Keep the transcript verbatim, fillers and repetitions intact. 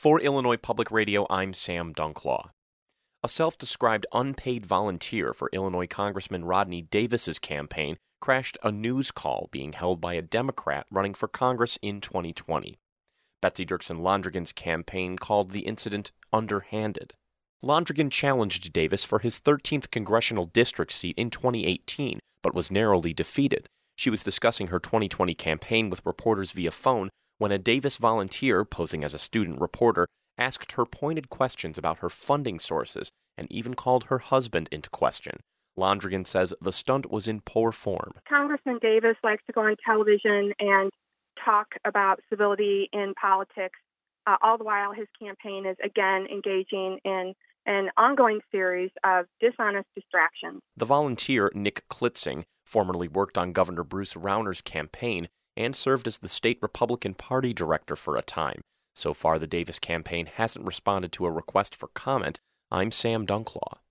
For Illinois Public Radio, I'm Sam Dunklaw. A self-described unpaid volunteer for Illinois Congressman Rodney Davis's campaign crashed a news call being held by a Democrat running for Congress in twenty twenty. Betsy Dirksen Londrigan's campaign called the incident underhanded. Londrigan challenged Davis for his thirteenth congressional district seat in twenty eighteen, but was narrowly defeated. She was discussing her twenty twenty campaign with reporters via phone when a Davis volunteer, posing as a student reporter, asked her pointed questions about her funding sources and even called her husband into question. Londrigan says the stunt was in poor form. Congressman Davis likes to go on television and talk about civility in politics, uh, all the while his campaign is again engaging in an ongoing series of dishonest distractions. The volunteer, Nick Klitzing, formerly worked on Governor Bruce Rauner's campaign and served as the state Republican Party director for a time. So far, the Davis campaign hasn't responded to a request for comment. I'm Sam Dunklaw.